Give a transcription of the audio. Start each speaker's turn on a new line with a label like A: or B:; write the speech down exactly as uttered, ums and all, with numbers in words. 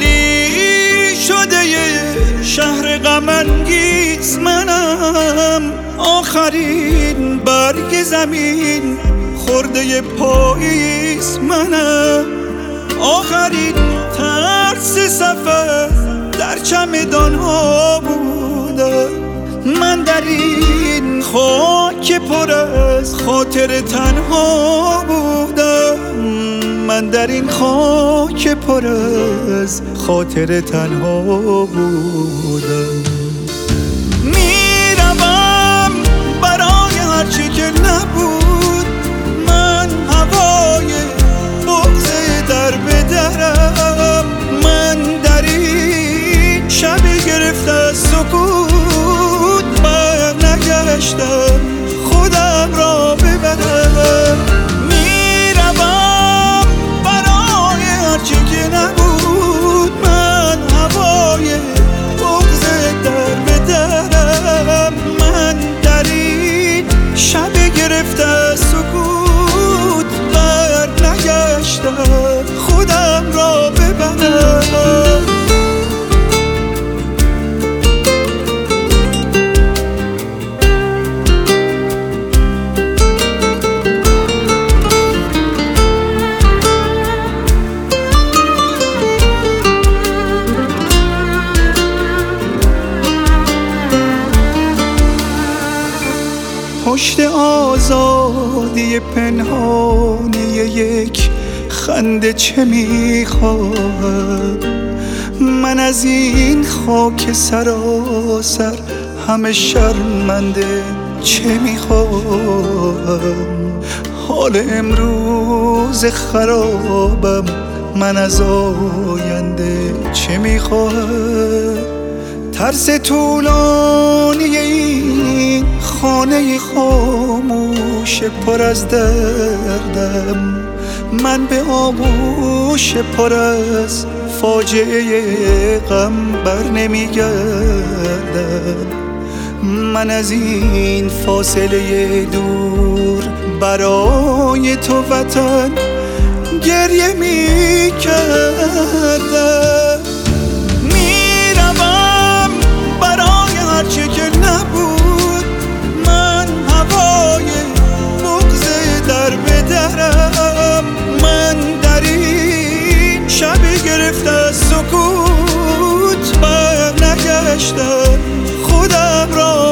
A: خالی شده شهر غم انگیز منم. آخرین برگ زمین خورده پاییز منم. آخرین ترس سفر در چمدان ها بودم. من در این خاک پر از خاطر تنها بودم. من در این خاک پر از خاطر تنها بودم. میروم برای هرچی که نبود. من هوای بغض در به درم. من در این شب گرفته از سکوت بر نگشتم خودم را ببرم. میروم برای هرچی که نبود. من هوای بغض در به درم. من در این شب گرفته از سکوت بر نگشتم خودم را ببرم. پشت آزادی پنهانی یک خنده چه میخواهم؟ من از این خاک سراسر همه شرمنده چه میخواهم؟ حال امروز خرابم، من از آینده چه میخواهم؟ ترس طولانی این خانه خاموش پر از دردم. من به آغوش پر از فاجعه غم بر نمیگردم. من از این فاصله دور برای تو وطن گریه میکردم. میروم برای هرچی که نبود. من هوای بغض در به درم. من در این شب گرفته از سکوت بر نگشتم خودم را